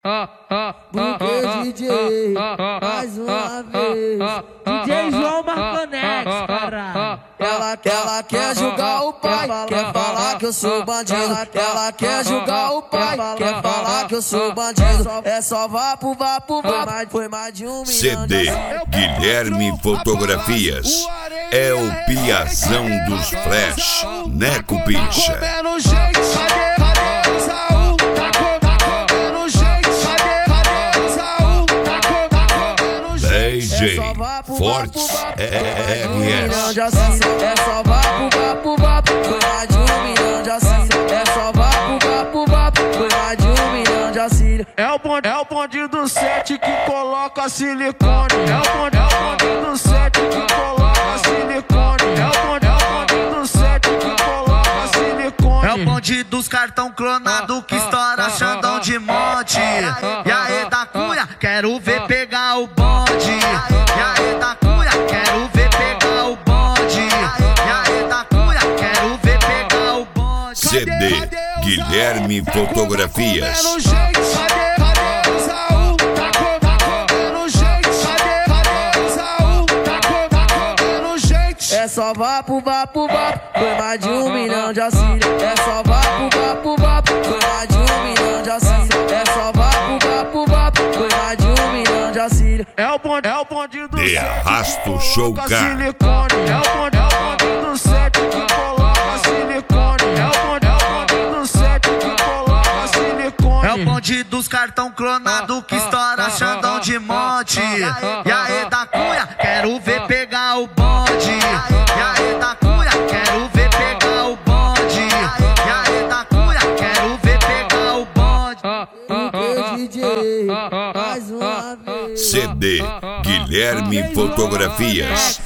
Porque DJ, mais uma vez. DJ João Marconex, caralho. Ela quer julgar o pai, quer falar que eu sou bandido. Ela quer julgar o pai, quer falar que eu sou bandido. É só vapo, foi mais de 1 milhão. CD Guilherme Fotografias. É o piazão dos flash. Neco Picha. DJ Fortes RS. É só vapo, foi mais de 1 milhão de assírio. É só vapo, foi mais de 1 milhão de assírio. É o bonde do 7 que coloca silicone. É o bonde do 7 que coloca silicone. É o bonde do 7 que coloca silicone. É o bonde dos cartão clonado que estoura Xandão de monte. E aí da cunha, quero ver pegar o bonde. E aí da cunha, quero ver pegar o bonde. E aí da cunha, quero ver pegar o bonde. CD Guilherme Fotografias. É só vapo, foi mais de 1 milhão de assírio. É só vapo, foi mais de 1 milhão de assírio. É só vapo, foi mais de 1 milhão de assírio. É o bonde do De Arrasto Show silicone. É o bonde do 7 que coloca silicone. É o bonde do 7 que coloca silicone. É o bonde dos cartão clonado que estoura Xandão de monte. E aí da cunha, quero ver pegar o bonde. E aí da cunha, quero ver pegar o bonde. E aí da cunha, quero ver pegar o bonde. Porque DJ, mais uma vez. CD Guilherme Fotografias.